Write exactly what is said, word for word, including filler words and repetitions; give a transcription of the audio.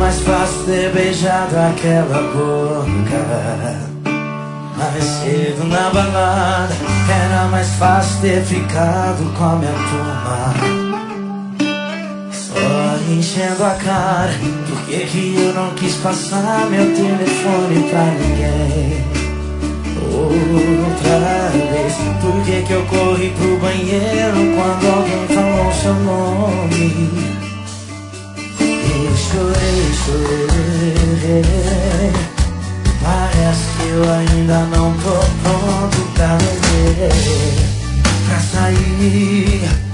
mais fácil ter beijado aquela boca mais cedo na balada. Era mais fácil ter ficado com a minha turma, só enchendo a cara. Por que que eu não quis passar meu telefone pra ninguém outra vez? Por que que eu corri pro banheiro quando alguém falou seu nome? Eu chorei, chorei. Parece que eu ainda não tô pronto pra beber, pra sair